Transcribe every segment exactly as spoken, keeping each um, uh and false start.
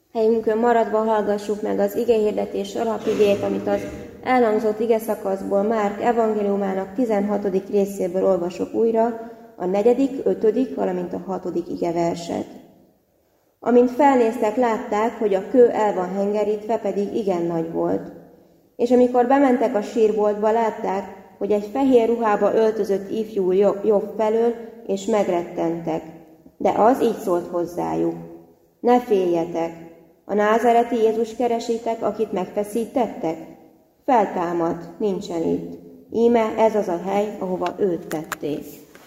Helyünkön maradva hallgassuk meg az igehirdetés alapigét, amit az elhangzott igeszakaszból Márk evangéliumának tizenhatodik részéből olvasok újra, a negyedik, ötödik, valamint a hatodik igeverset. Amint felnéztek, látták, hogy a kő el van hengerítve, pedig igen nagy volt. És amikor bementek a sírboltba, látták, hogy egy fehér ruhába öltözött ifjú jobb felől, és megrettentek. De az így szólt hozzájuk: ne féljetek, a názáreti Jézus keresitek, akit megfeszítettek? Feltámadt, nincsen itt. Íme ez az a hely, ahova őt tették.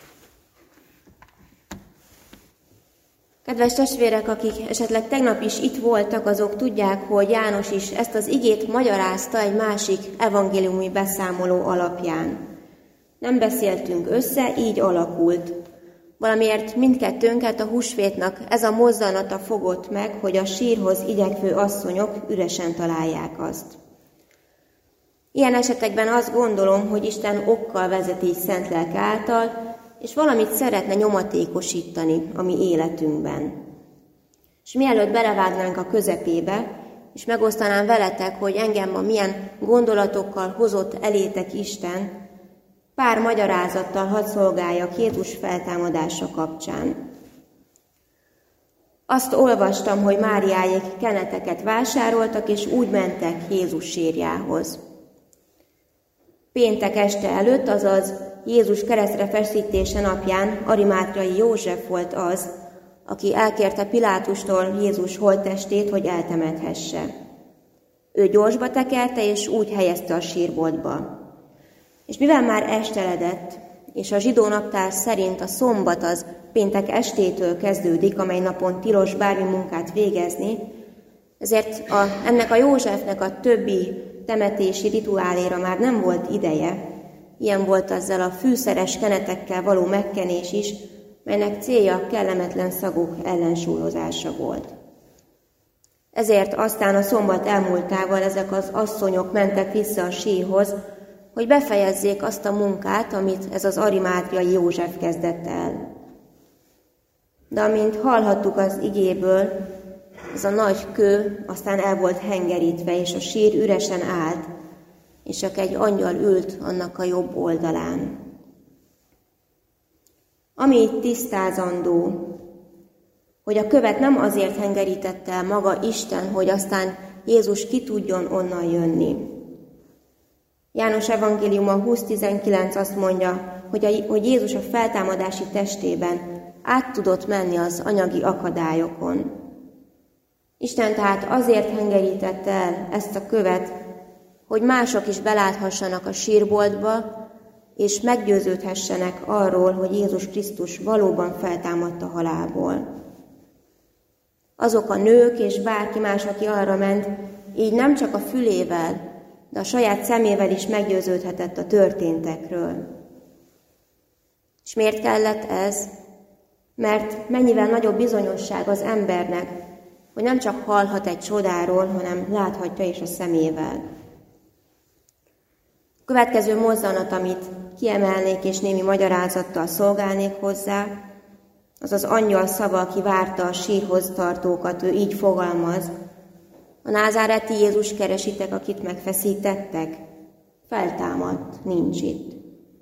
Kedves testvérek, akik esetleg tegnap is itt voltak, azok tudják, hogy János is ezt az igét magyarázta egy másik evangéliumi beszámoló alapján. Nem beszéltünk össze, így alakult. Valamiért mindkettőnket a húsvétnak ez a mozzanata fogott meg, hogy a sírhoz igyekvő asszonyok üresen találják azt. Ilyen esetekben azt gondolom, hogy Isten okkal vezeti így szent lelke által, és valamit szeretne nyomatékosítani a mi életünkben. És mielőtt belevágnánk a közepébe, és megosztanám veletek, hogy engem ma milyen gondolatokkal hozott elétek Isten, pár magyarázattal hadd szolgáljak Jézus feltámadása kapcsán. Azt olvastam, hogy Máriáék keneteket vásároltak, és úgy mentek Jézus sírjához. Péntek este előtt, azaz Jézus keresztre feszítése napján Arimátriai József volt az, aki elkérte Pilátustól Jézus holttestét, hogy eltemethesse. Ő gyorsba tekerte, és úgy helyezte a sírboltba. És mivel már esteledett, és a zsidó naptár szerint a szombat az péntek estétől kezdődik, amely napon tilos bármi munkát végezni, ezért a, ennek a Józsefnek a többi temetési rituáléra már nem volt ideje. Ilyen volt azzal a fűszeres kenetekkel való megkenés is, melynek célja kellemetlen szagok ellensúlyozása volt. Ezért aztán a szombat elmúltával ezek az asszonyok mentek vissza a sírhoz, hogy befejezzék azt a munkát, amit ez az arimátriai József kezdett el. De amint hallhattuk az igéből, ez a nagy kő aztán el volt hengerítve, és a sír üresen állt, és csak egy angyal ült annak a jobb oldalán. Ami itt tisztázandó, hogy a követ nem azért hengerítette el maga Isten, hogy aztán Jézus ki tudjon onnan jönni. János evangéliuma húsz tizenkilenc azt mondja, hogy, a, hogy Jézus a feltámadási testében át tudott menni az anyagi akadályokon. Isten tehát azért hengerítette el ezt a követ, hogy mások is beláthassanak a sírboltba, és meggyőződhessenek arról, hogy Jézus Krisztus valóban feltámadt a halálból. Azok a nők és bárki más, aki arra ment, így nem csak a fülével, de a saját szemével is meggyőződhetett a történtekről. És miért kellett ez? Mert mennyivel nagyobb bizonyosság az embernek, hogy nem csak hallhat egy csodáról, hanem láthatja is a szemével. A következő mozzanat, amit kiemelnék és némi magyarázattal szolgálnék hozzá, az az angyal szava, aki várta a sírhoz tartókat, ő így fogalmaz: a názáreti Jézus keresitek, akit megfeszítettek? Feltámadt, nincs itt.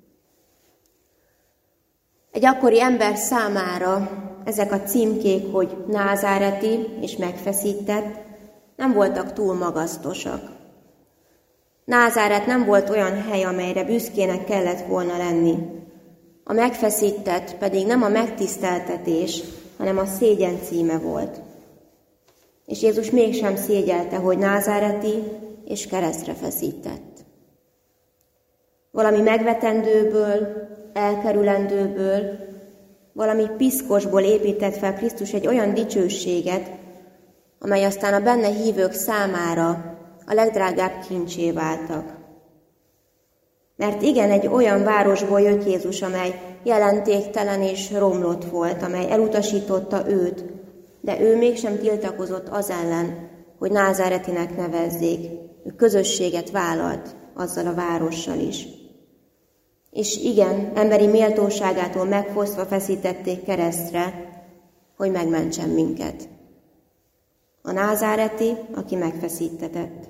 Egy akkori ember számára ezek a címkék, hogy názáreti és megfeszített, nem voltak túl magasztosak. Názáret nem volt olyan hely, amelyre büszkének kellett volna lenni. A megfeszített pedig nem a megtiszteltetés, hanem a szégyen címe volt. És Jézus mégsem szégyelte, hogy názáreti és keresztre feszített. Valami megvetendőből, elkerülendőből, valami piszkosból épített fel Krisztus egy olyan dicsőséget, amely aztán a benne hívők számára a legdrágább kincsé váltak. Mert igen, egy olyan városból jött Jézus, amely jelentéktelen és romlott volt, amely elutasította őt, de ő mégsem tiltakozott az ellen, hogy názáretinek nevezzék. Ő közösséget vállalt azzal a várossal is. És igen, emberi méltóságától megfosztva feszítették keresztre, hogy megmentsen minket. a názáreti, aki megfeszítetett.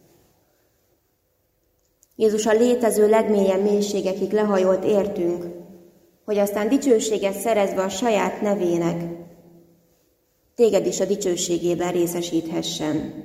Jézus a létező legmélyebb mélységekig lehajolt értünk, hogy aztán dicsőséget szerezve a saját nevének, téged is a dicsőségében részesíthessen.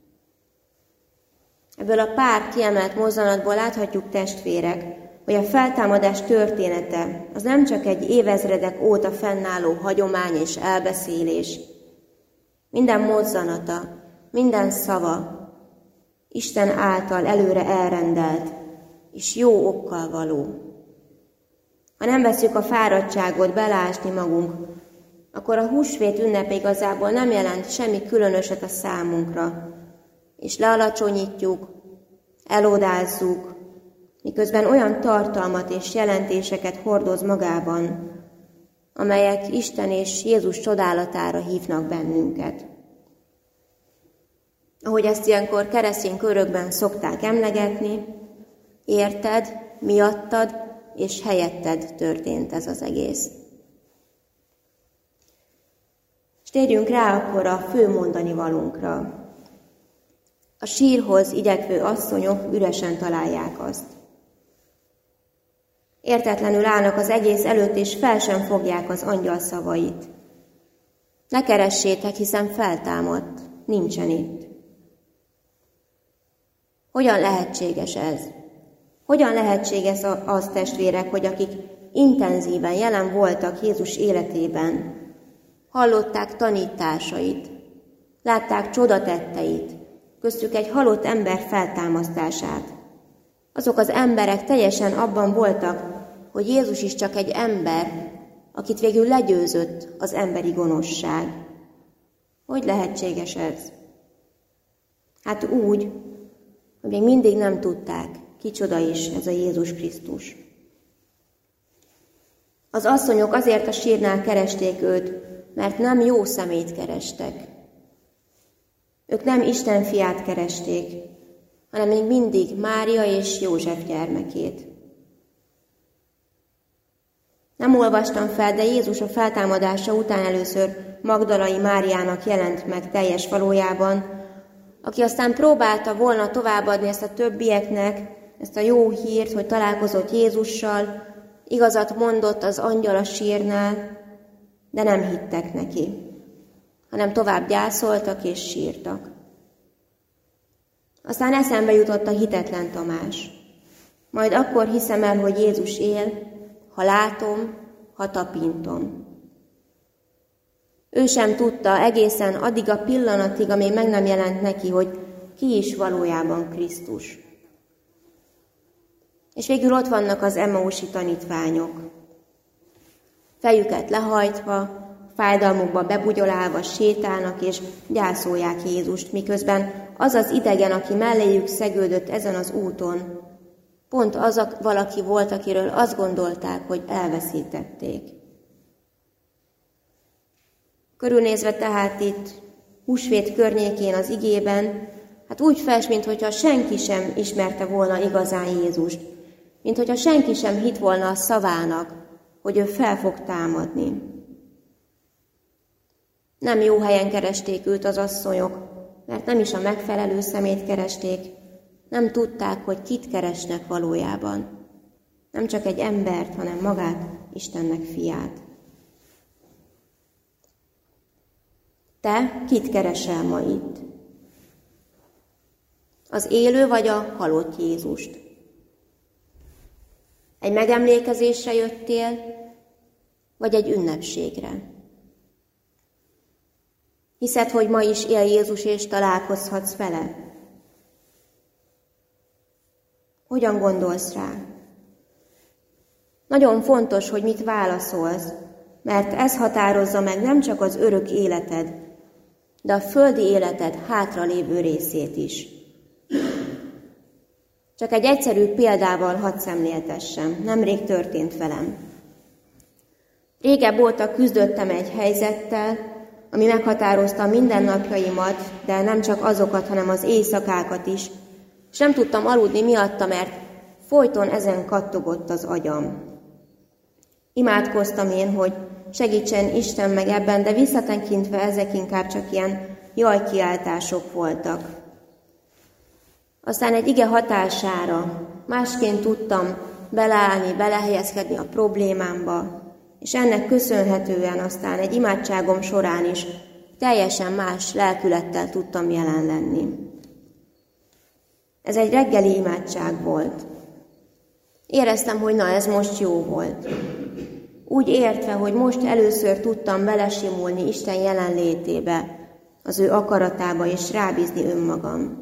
Ebből a pár kiemelt mozzanatból láthatjuk, testvérek, hogy a feltámadás története az nem csak egy évezredek óta fennálló hagyomány és elbeszélés. Minden mozzanata, minden szava Isten által előre elrendelt és jó okkal való. Ha nem veszük a fáradtságot belásni magunk, akkor a húsvét ünnepe igazából nem jelent semmi különöset a számunkra, és lealacsonyítjuk, elodázzuk, miközben olyan tartalmat és jelentéseket hordoz magában, amelyek Isten és Jézus csodálatára hívnak bennünket. Ahogy ezt ilyenkor keresztény körökben szokták emlegetni, érted, miattad és helyetted történt ez az egész. És térjünk rá akkor a fő mondani valónkra. A sírhoz igyekvő asszonyok üresen találják azt. Értetlenül állnak az egész előtt, és fel sem fogják az angyal szavait. Ne keressétek, hiszen feltámadt, nincsen itt. Hogyan lehetséges ez? Hogyan lehetséges az, testvérek, hogy akik intenzíven jelen voltak Jézus életében, hallották tanításait, látták csodatetteit, köztük egy halott ember feltámasztását. Azok az emberek teljesen abban voltak, hogy Jézus is csak egy ember, akit végül legyőzött az emberi gonoszság. Hogy lehetséges ez? Hát úgy, hogy még mindig nem tudták, kicsoda is ez a Jézus Krisztus. Az asszonyok azért a sírnál keresték őt, mert nem jó szemét kerestek. Ők nem Isten fiát keresték, hanem még mindig Mária és József gyermekét. Nem olvastam fel, de Jézus a feltámadása után először Magdalai Máriának jelent meg teljes valójában, aki aztán próbálta volna továbbadni ezt a többieknek, ezt a jó hírt, hogy találkozott Jézussal, igazat mondott az angyal a sírnál, de nem hittek neki, hanem tovább gyászoltak és sírtak. Aztán eszembe jutott a hitetlen Tamás. Majd akkor hiszem el, hogy Jézus él, ha látom, ha tapintom. Ő sem tudta egészen addig a pillanatig, amíg meg nem jelent neki, hogy ki is valójában Krisztus. És végül ott vannak az emmausi tanítványok. Fejüket lehajtva, fájdalmukba bebugyolálva sétálnak és gyászolják Jézust, miközben az az idegen, aki melléjük szegődött ezen az úton, pont az a valaki volt, akiről azt gondolták, hogy elveszítették. Körülnézve tehát itt húsvét környékén az igében, hát úgy fels, minthogyha senki sem ismerte volna igazán Jézust, minthogyha senki sem hitt volna a szavának, hogy ő fel fog támadni. Nem jó helyen keresték őt az asszonyok, mert nem is a megfelelő szemét keresték, nem tudták, hogy kit keresnek valójában. Nem csak egy embert, hanem magát, Istennek fiát. Te kit keresel ma itt? Az élő vagy a halott Jézust? Egy megemlékezésre jöttél, vagy egy ünnepségre? Hiszed, hogy ma is él Jézus, és találkozhatsz vele? Hogyan gondolsz rá? Nagyon fontos, hogy mit válaszolsz, mert ez határozza meg nem csak az örök életed, de a földi életed hátralévő részét is. Csak egy egyszerű példával hadd szemléltessem, nemrég történt velem. Régebb óta küzdöttem egy helyzettel, ami meghatározta mindennapjaimat, de nem csak azokat, hanem az éjszakákat is, és nem tudtam aludni miatta, mert folyton ezen kattogott az agyam. Imádkoztam én, hogy segítsen Isten meg ebben, de visszatekintve ezek inkább csak ilyen jajkiáltások voltak. Aztán egy ige hatására másként tudtam beleállni, belehelyezkedni a problémámba, és ennek köszönhetően aztán egy imádságom során is teljesen más lelkülettel tudtam jelen lenni. Ez egy reggeli imádság volt. Éreztem, hogy na, ez most jó volt. Úgy értve, hogy most először tudtam belesimulni Isten jelenlétébe, az ő akaratába, és rábízni önmagam.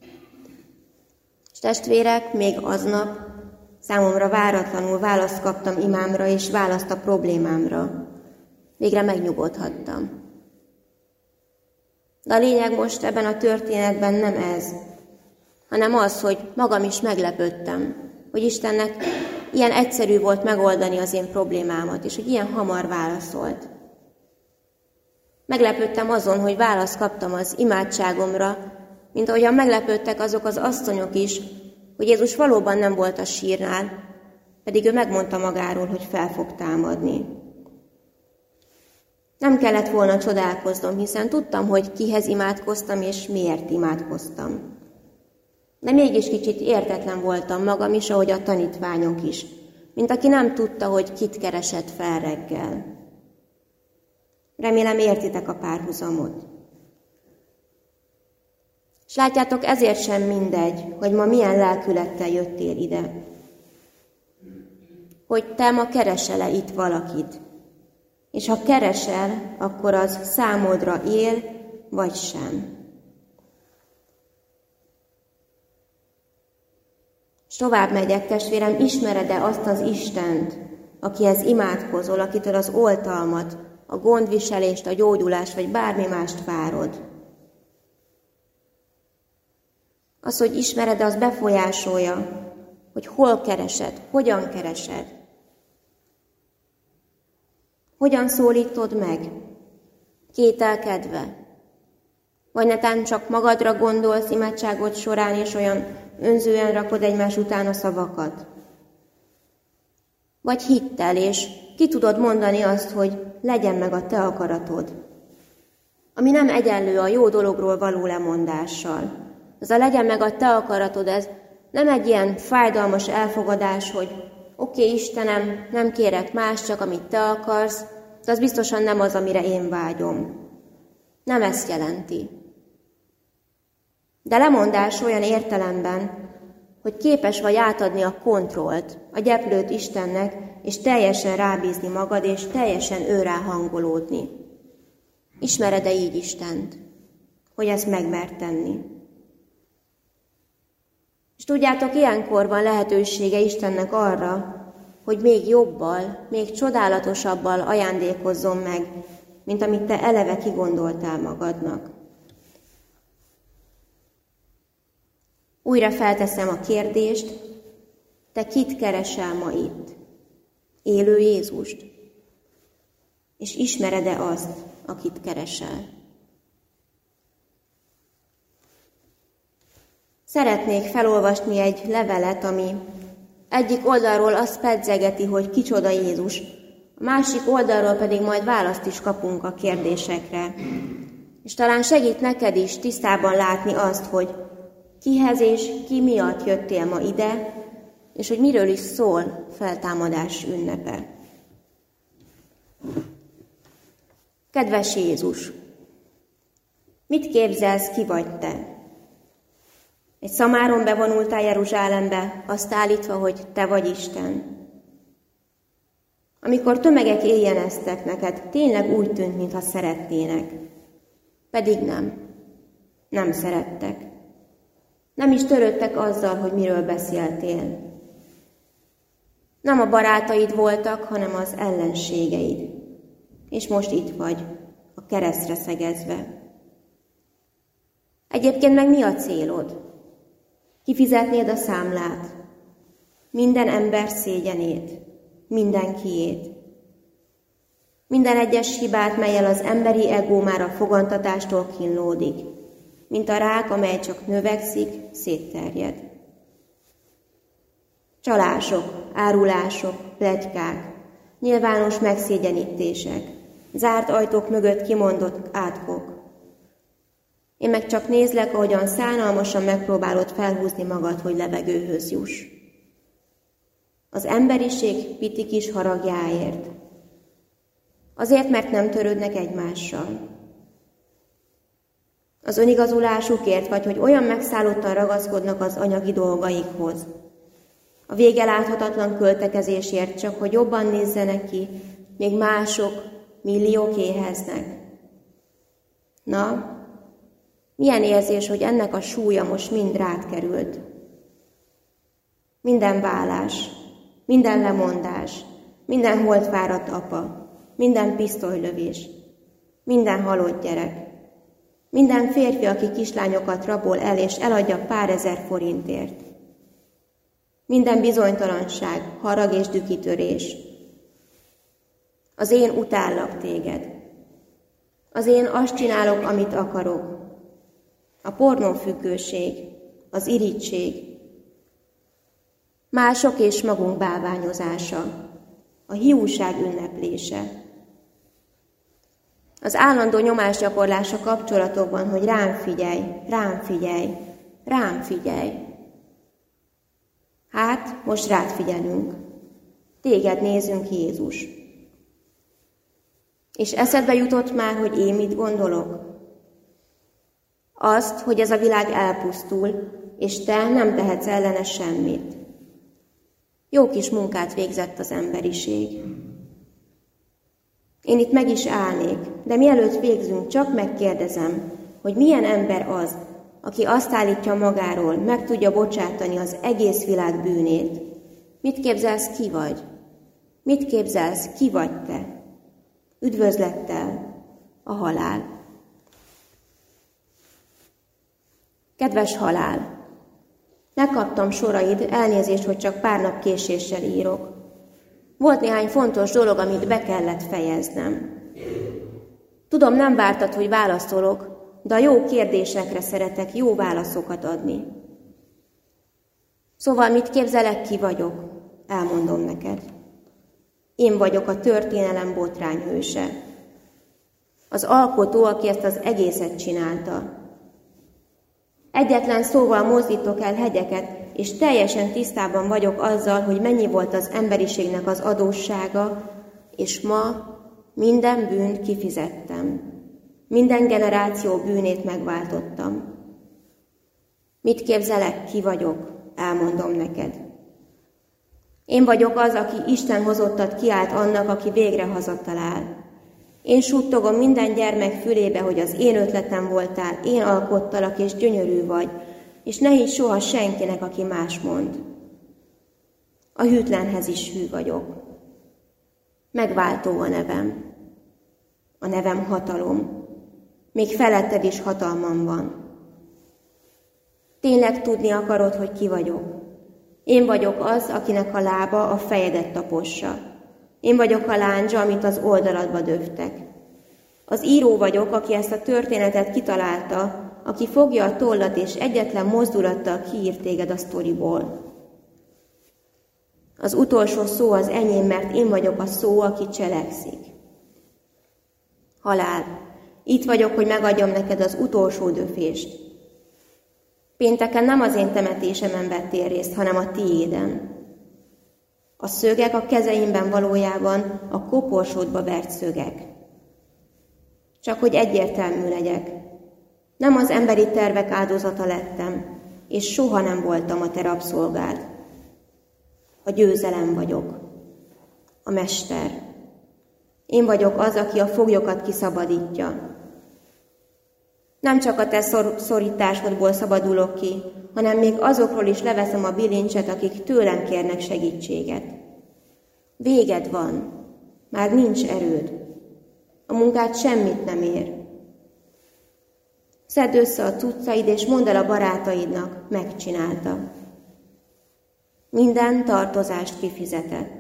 És testvérek, még aznap számomra váratlanul választ kaptam imámra, és választ a problémámra. Végre megnyugodhattam. De a lényeg most ebben a történetben nem ez, hanem az, hogy magam is meglepődtem, hogy Istennek ilyen egyszerű volt megoldani az én problémámat, és hogy ilyen hamar válaszolt. Meglepődtem azon, hogy választ kaptam az imádságomra, mint ahogyan meglepődtek azok az asszonyok is, hogy Jézus valóban nem volt a sírnál, pedig ő megmondta magáról, hogy fel fog támadni. Nem kellett volna csodálkoznom, hiszen tudtam, hogy kihez imádkoztam, és miért imádkoztam. De mégis kicsit értetlen voltam magam is, ahogy a tanítványok is, mint aki nem tudta, hogy kit keresett fel reggel. Remélem értitek a párhuzamot. És látjátok, ezért sem mindegy, hogy ma milyen lelkülettel jöttél ide. Hogy te ma keresel-e itt valakit. És ha keresel, akkor az számodra él, vagy sem. És tovább megyek, testvérem, ismered-e azt az Istent, akihez imádkozol, akitől az oltalmat, a gondviselést, a gyógyulást, vagy bármi mást várod? Az, hogy ismered-e, az befolyásolja, hogy hol keresed, hogyan keresed. Hogyan szólítod meg? Kételkedve? Vagy netán csak magadra gondolsz imádságod során, és olyan önzően rakod egymás után a szavakat? Vagy hittel, és ki tudod mondani azt, hogy legyen meg a te akaratod, ami nem egyenlő a jó dologról való lemondással. Az a legyen meg a te akaratod, ez nem egy ilyen fájdalmas elfogadás, hogy oké, okay, Istenem, nem kérek más, csak amit te akarsz, de az biztosan nem az, amire én vágyom. Nem ezt jelenti. De lemondás olyan értelemben, hogy képes vagy átadni a kontrollt, a gyeplőt Istennek, és teljesen rábízni magad, és teljesen őrá hangolódni. Ismered-e így Istent, hogy ezt megmert tenni? És tudjátok, ilyenkor van lehetősége Istennek arra, hogy még jobbal, még csodálatosabbal ajándékozzon meg, mint amit te eleve kigondoltál magadnak. Újra felteszem a kérdést, te kit keresel ma itt? Élő Jézust? És ismered-e azt, akit keresel? Szeretnék felolvasni egy levelet, ami egyik oldalról azt pedzegeti, hogy kicsoda Jézus, a másik oldalról pedig majd választ is kapunk a kérdésekre. És talán segít neked is tisztában látni azt, hogy kihez és ki miatt jöttél ma ide, és hogy miről is szól feltámadás ünnepe. Kedves Jézus, mit képzelsz, ki vagy te? Egy szamáron bevonultál Jeruzsálembe, azt állítva, hogy te vagy Isten. Amikor tömegek éjjeneztek neked, tényleg úgy tűnt, mintha szeretnének. Pedig nem. Nem szerettek. Nem is törődtek azzal, hogy miről beszéltél. Nem a barátaid voltak, hanem az ellenségeid. És most itt vagy, a keresztre szegezve. Egyébként meg mi a célod? Kifizetnéd a számlát, minden ember szégyenét, mindenkiét. Minden egyes hibát, mellyel az emberi egó már a fogantatástól kínlódik, mint a rák, amely csak növekszik, szétterjed. Csalások, árulások, pletykák, nyilvános megszégyenítések, zárt ajtók mögött kimondott átkok. Én meg csak nézlek, ahogyan szánalmasan megpróbálod felhúzni magad, hogy levegőhöz juss. Az emberiség piti kis haragjáért. Azért, mert nem törődnek egymással. Az önigazulásukért, vagy hogy olyan megszállottan ragaszkodnak az anyagi dolgaikhoz. A vége láthatatlan költekezésért, csak hogy jobban nézzenek ki, még mások, milliók éheznek. Na, milyen érzés, hogy ennek a súlya most mind rád került. Minden vállás, minden lemondás, minden holtfáradt apa, minden pisztolylövés, minden halott gyerek, minden férfi, aki kislányokat rabol el és eladja pár ezer forintért. Minden bizonytalanság, harag és dühkitörés. Az én utállak téged. Az én azt csinálok, amit akarok. A pornófüggőség, az irigység, mások és magunk bálványozása, a hiúság ünneplése. Az állandó nyomásgyakorlás a kapcsolatokban, hogy rám figyelj, rám figyelj, rám figyelj. Hát, most rád figyelünk. Téged nézünk, Jézus. És eszedbe jutott már, hogy én mit gondolok? Azt, hogy ez a világ elpusztul, és te nem tehetsz ellene semmit. Jó kis munkát végzett az emberiség. Én itt meg is állnék, de mielőtt végzünk, csak megkérdezem, hogy milyen ember az, aki azt állítja magáról, meg tudja bocsátani az egész világ bűnét. Mit képzelsz, ki vagy? Mit képzelsz, ki vagy te? Üdvözlettel, a halál. Kedves halál! Megkaptam soraid, elnézést, hogy csak pár nap késéssel írok. Volt néhány fontos dolog, amit be kellett fejeznem. Tudom, nem vártad, hogy válaszolok, de a jó kérdésekre szeretek jó válaszokat adni. Szóval mit képzelek, ki vagyok? Elmondom neked. Én vagyok a történelem botrányhőse. Az alkotó, aki ezt az egészet csinálta. Egyetlen szóval mozdítok el hegyeket, és teljesen tisztában vagyok azzal, hogy mennyi volt az emberiségnek az adóssága, és ma minden bűnt kifizettem. Minden generáció bűnét megváltottam. Mit képzelek, ki vagyok? Elmondom neked. Én vagyok az, aki Isten hozottat kiált annak, aki végre hazatalál. Én suttogom minden gyermek fülébe, hogy az én ötletem voltál, én alkottalak, és gyönyörű vagy, és ne hidd soha senkinek, aki más mond. A hűtlenhez is hű vagyok. Megváltó a nevem. A nevem hatalom. Még feletted is hatalmam van. Tényleg tudni akarod, hogy ki vagyok? Én vagyok az, akinek a lába a fejedet tapossa. Én vagyok a lándzsa, amit az oldaladba döftek. Az író vagyok, aki ezt a történetet kitalálta, aki fogja a tollat és egyetlen mozdulattal kiír téged a sztoriból. Az utolsó szó az enyém, mert én vagyok a szó, aki cselekszik. Halál, itt vagyok, hogy megadjam neked az utolsó döfést. Pénteken nem az én temetésemen vettél részt, hanem a tiéden. A szögek a kezeimben valójában a koporsódba vert szögek. Csak hogy egyértelmű legyek. Nem az emberi tervek áldozata lettem, és soha nem voltam a te rabszolgád. A győzelem vagyok. A mester. Én vagyok az, aki a foglyokat kiszabadítja. Nem csak a te szor- szorításodból szabadulok ki, hanem még azokról is leveszem a bilincset, akik tőlem kérnek segítséget. Véged van, már nincs erőd. A munkád semmit nem ér. Szedd össze a cuccaid, és mondd el a barátaidnak, megcsinálta. Minden tartozást kifizetett.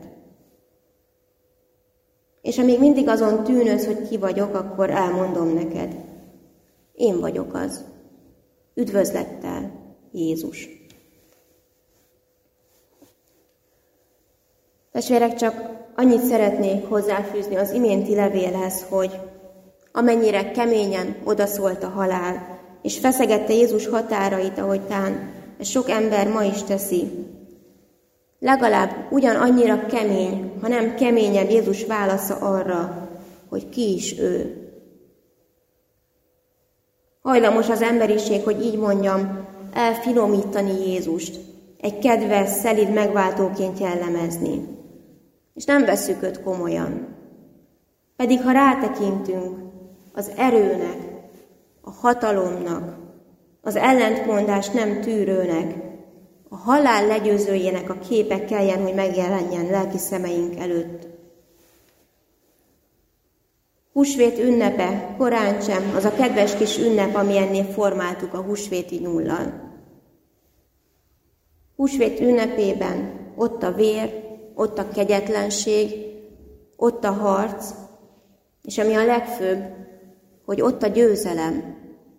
És ha még mindig azon tűnődsz, hogy ki vagyok, akkor elmondom neked. Én vagyok az. Üdvözlettel, Jézus. Testvérek, csak annyit szeretnék hozzáfűzni az iménti levélhez, hogy amennyire keményen odaszólt a halál, és feszegette Jézus határait, ahogy tán ezt sok ember ma is teszi. Legalább ugyanannyira kemény, ha nem keményebb Jézus válasza arra, hogy ki is ő. Hajlamos az emberiség, hogy így mondjam, elfinomítani Jézust, egy kedves, szelíd megváltóként jellemezni. És nem vesszük őt komolyan. Pedig ha rátekintünk az erőnek, a hatalomnak, az ellentmondás nem tűrőnek, a halál legyőzőjének a képe kelljen, hogy megjelenjen lelki szemeink előtt. Húsvét ünnepe korán sem az a kedves kis ünnep, amilyennél formáltuk a húsvéti nyullal. Húsvét ünnepében ott a vér, ott a kegyetlenség, ott a harc, és ami a legfőbb, hogy ott a győzelem.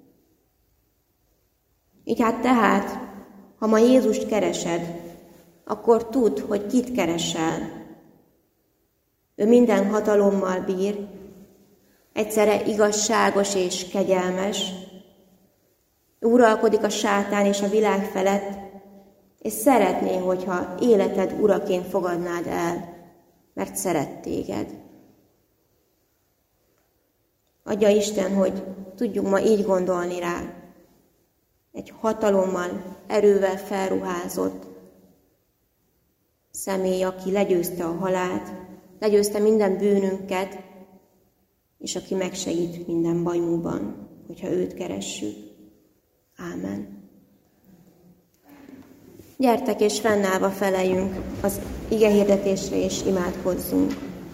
Így hát tehát, ha ma Jézust keresed, akkor tudd, hogy kit keresel. Ő minden hatalommal bír, egyszerre igazságos és kegyelmes, ő uralkodik a sátán és a világ felett, és szeretné, hogyha életed uraként fogadnád el, mert szeret téged. Adja Isten, hogy tudjunk ma így gondolni rá. Egy hatalommal, erővel felruházott személy, aki legyőzte a halált, legyőzte minden bűnünket, és aki megsegít minden bajunkban, hogyha őt keressük. Ámen. Gyertek és fennállva feleljünk az igehirdetésre és imádkozzunk.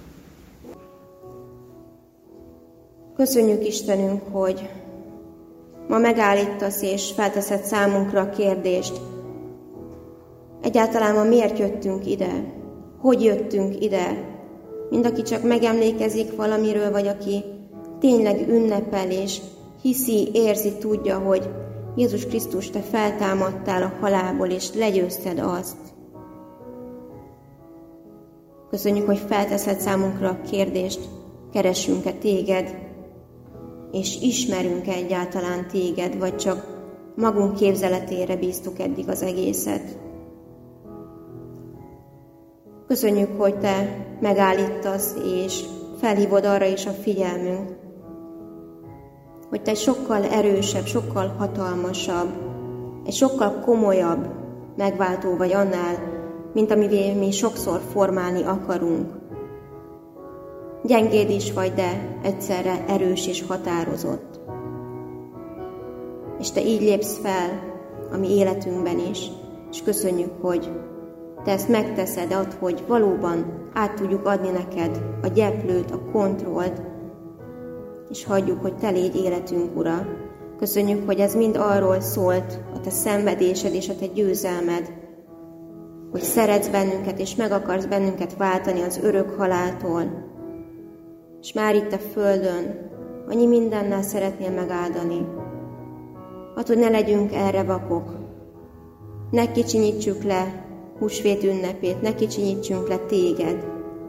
Köszönjük Istenünk, hogy ma megállítasz és felteszed számunkra a kérdést. Egyáltalán ma miért jöttünk ide? Hogy jöttünk ide? Mind aki csak megemlékezik valamiről, vagy aki tényleg ünnepel és hiszi, érzi, tudja, hogy Jézus Krisztus, te feltámadtál a halálból, és legyőzted azt. Köszönjük, hogy felteszed számunkra a kérdést, keresünk-e téged, és ismerünk-e egyáltalán téged, vagy csak magunk képzeletére bíztuk eddig az egészet. Köszönjük, hogy te megállítasz, és felhívod arra is a figyelmünk, hogy te egy sokkal erősebb, sokkal hatalmasabb, egy sokkal komolyabb megváltó vagy annál, mint amivé mi sokszor formálni akarunk. Gyengéd is vagy, de egyszerre erős és határozott. És te így lépsz fel a mi életünkben is, és köszönjük, hogy te ezt megteszed, ad, hogy valóban át tudjuk adni neked a gyeplőt, a kontrollt, és hagyjuk, hogy te légy életünk ura. Köszönjük, hogy ez mind arról szólt, a te szenvedésed és a te győzelmed, hogy szeretsz bennünket, és meg akarsz bennünket váltani az örök haláltól. És már itt a földön annyi mindennel szeretnél megáldani. Hát, hogy ne legyünk erre vakok. Ne kicsinyítsük le húsvét ünnepét, ne kicsinyítsünk le téged,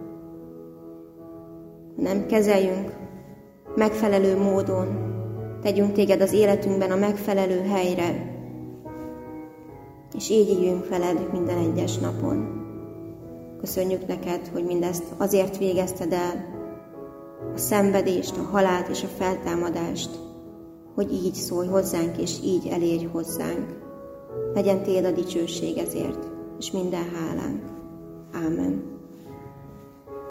hanem kezeljünk megfelelő módon, tegyünk téged az életünkben a megfelelő helyre, és így ígyünk veled minden egyes napon. Köszönjük neked, hogy mindezt azért végezted el, a szenvedést, a halált és a feltámadást, hogy így szólj hozzánk, és így elérj hozzánk. Legyen téd a dicsőség ezért, és minden hálánk. Ámen.